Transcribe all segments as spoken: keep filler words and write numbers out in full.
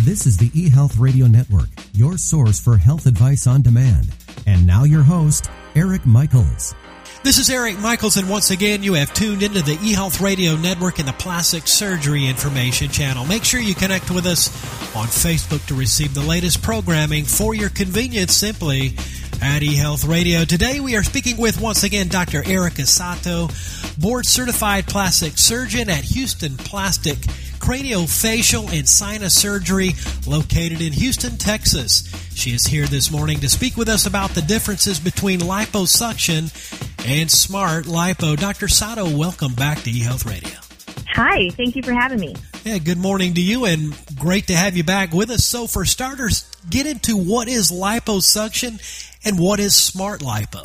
This is the eHealth Radio Network, your source for health advice on demand. And now your host, Eric Michaels. This is Eric Michaels, and once again, you have tuned into the eHealth Radio Network and the Plastic Surgery Information Channel. Make sure you connect with us on Facebook to receive the latest programming for your convenience simply at eHealth Radio. Today, we are speaking with, once again, Doctor Erica Sato, board-certified plastic surgeon at Houston Plastic Craniofacial and Sinus Surgery, located in Houston, Texas. She is here this morning to speak with us about the differences between liposuction and smart lipo. Doctor Sato, welcome back to eHealth Radio. Hi, thank you for having me. Yeah, good morning to you, and great to have you back with us. So for starters, get into what is liposuction and what is smart lipo.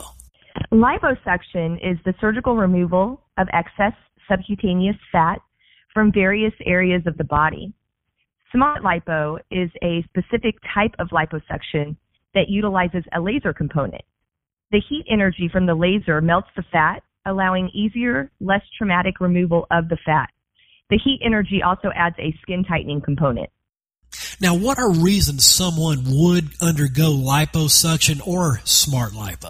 Liposuction is the surgical removal of excess subcutaneous fat from various areas of the body. Smart lipo is a specific type of liposuction that utilizes a laser component. The heat energy from the laser melts the fat, allowing easier, less traumatic removal of the fat. The heat energy also adds a skin tightening component. Now, what are reasons someone would undergo liposuction or smart lipo?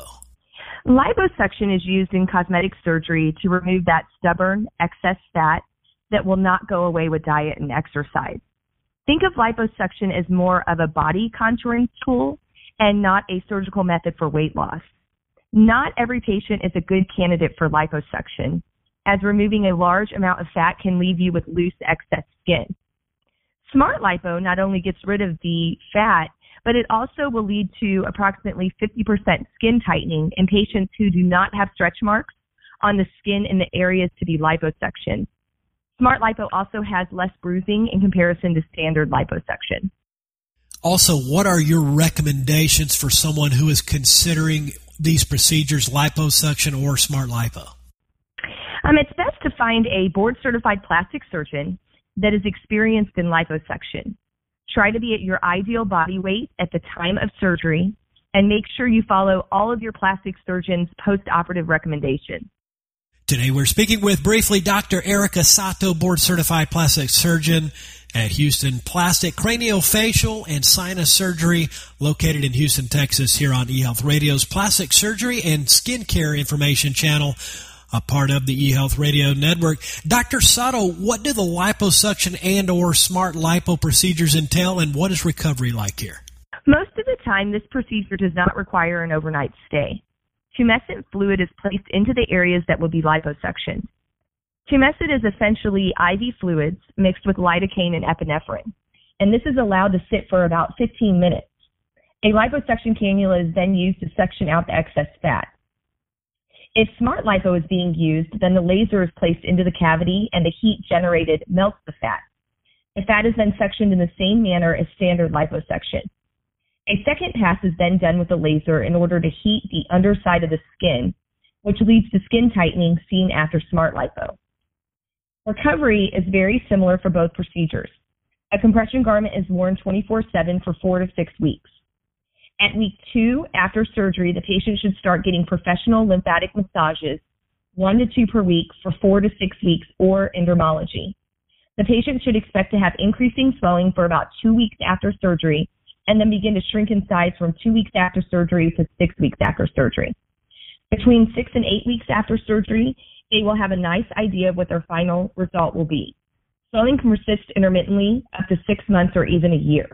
Liposuction is used in cosmetic surgery to remove that stubborn, excess fat that will not go away with diet and exercise. Think of liposuction as more of a body contouring tool and not a surgical method for weight loss. Not every patient is a good candidate for liposuction, as removing a large amount of fat can leave you with loose excess skin. Smart lipo not only gets rid of the fat, but it also will lead to approximately fifty percent skin tightening in patients who do not have stretch marks on the skin in the areas to be liposuctioned. Smart lipo also has less bruising in comparison to standard liposuction. Also, what are your recommendations for someone who is considering these procedures, liposuction or smart lipo? Um, it's best to find a board-certified plastic surgeon that is experienced in liposuction. Try to be at your ideal body weight at the time of surgery, and make sure you follow all of your plastic surgeon's post-operative recommendations. Today we're speaking with, briefly, Doctor Erica Sato, board-certified plastic surgeon at Houston Plastic Craniofacial and Sinus Surgery, located in Houston, Texas, here on eHealth Radio's Plastic Surgery and Skincare Information Channel, a part of the eHealth Radio Network. Doctor Sato, what do the liposuction and or smart lipo procedures entail, and what is recovery like here? Most of the time, this procedure does not require an overnight stay. Tumescent fluid is placed into the areas that will be liposuctioned. Tumescent is essentially I V fluids mixed with lidocaine and epinephrine, and this is allowed to sit for about fifteen minutes. A liposuction cannula is then used to suction out the excess fat. If smart lipo is being used, then the laser is placed into the cavity and the heat generated melts the fat. The fat is then suctioned in the same manner as standard liposuction. A second pass is then done with the laser in order to heat the underside of the skin, which leads to skin tightening seen after smart lipo. Recovery is very similar for both procedures. A compression garment is worn twenty-four seven for four to six weeks. At week two after surgery, the patient should start getting professional lymphatic massages, one to two per week for four to six weeks, or endermology. The patient should expect to have increasing swelling for about two weeks after surgery, and then begin to shrink in size from two weeks after surgery to six weeks after surgery. Between six and eight weeks after surgery, they will have a nice idea of what their final result will be. Swelling can persist intermittently up to six months or even a year.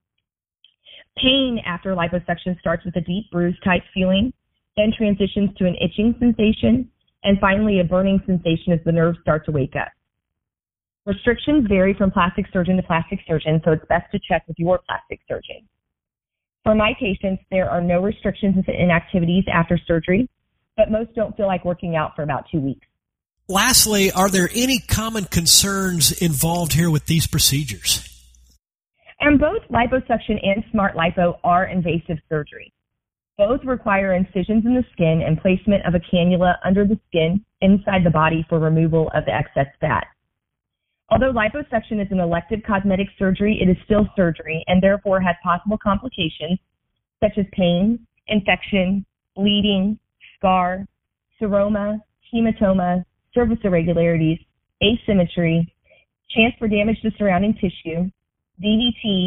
Pain after liposuction starts with a deep bruise-type feeling, then transitions to an itching sensation, and finally a burning sensation as the nerves start to wake up. Restrictions vary from plastic surgeon to plastic surgeon, so it's best to check with your plastic surgeon. For my patients, there are no restrictions in activities after surgery, but most don't feel like working out for about two weeks. Lastly, are there any common concerns involved here with these procedures? And both liposuction and smart lipo are invasive surgery. Both require incisions in the skin and placement of a cannula under the skin inside the body for removal of the excess fat. Although liposuction is an elective cosmetic surgery, it is still surgery and therefore has possible complications such as pain, infection, bleeding, scar, seroma, hematoma, surface irregularities, asymmetry, chance for damage to surrounding tissue, D V T,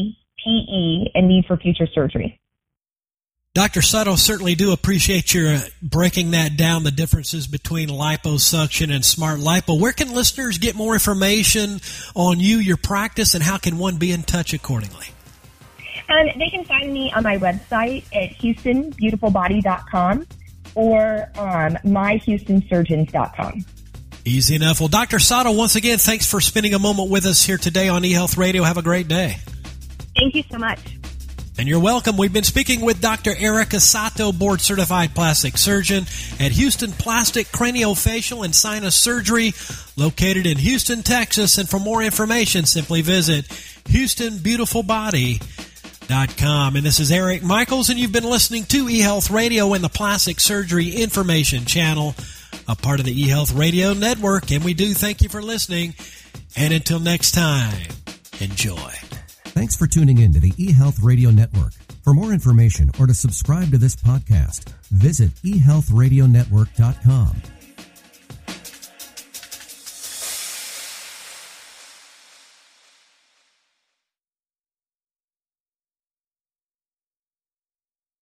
E and need for future surgery. Doctor Sutto, certainly do appreciate your uh, breaking that down, the differences between liposuction and smart lipo. Where can listeners get more information on you, your practice, and how can one be in touch accordingly? Um, they can find me on my website at houston beautiful body dot com or um, my houston surgeons dot com. Easy enough. Well, Doctor Sutto, once again, thanks for spending a moment with us here today on eHealth Radio. Have a great day. Thank you so much. And you're welcome. We've been speaking with Doctor Erica Sutto, board-certified plastic surgeon at Houston Plastic, Craniofacial, and Sinus Surgery, located in Houston, Texas. And for more information, simply visit houston beautiful body dot com. And this is Eric Michaels, and you've been listening to eHealth Radio and the Plastic Surgery Information Channel, a part of the eHealth Radio Network. And we do thank you for listening. And until next time, enjoy. Thanks for tuning in to the eHealth Radio Network. For more information or to subscribe to this podcast, visit e health radio network dot com.